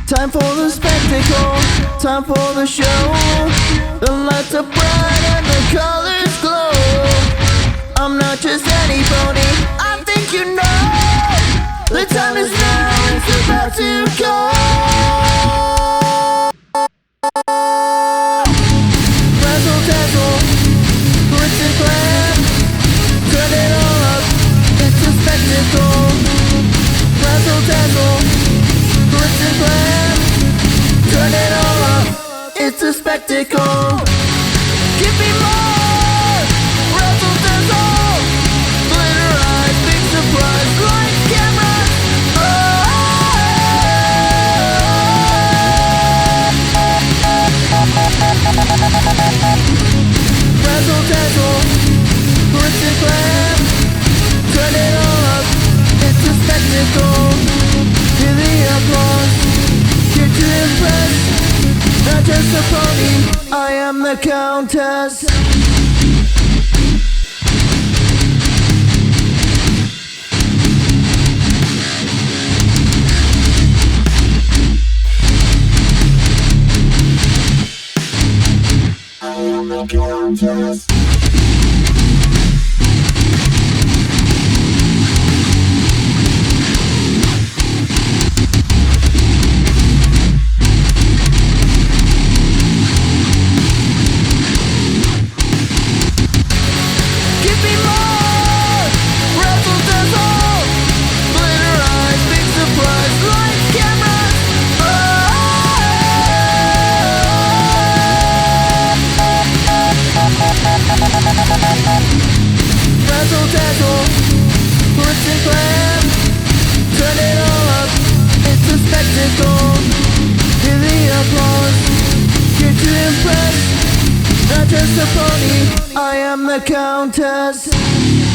Time for the spectacle, time for the show. The lights are bright and the colors glow. I'm not just any pony, I think you know. The time is now, it's about to go. Razzle dazzle, glitz and glam. Turn it all up, it's a spectacle. Razzle dazzle, glitz and glam. Turn it all up, it's a spectacle. Give me more, razzle dazzle. Glitter eyes, big surprise, lights, camera. Razzle dazzle, glitz and glam. Turn it all up, it's a spectacle. Hear the applause, here to impress. Not just a pony, I am the Countess. I am the Countess. Razzle dazzle, glitz and glam. Turn it all up, it's a spectacle. Hear the applause, here to impress. Not just a pony, I am the Countess.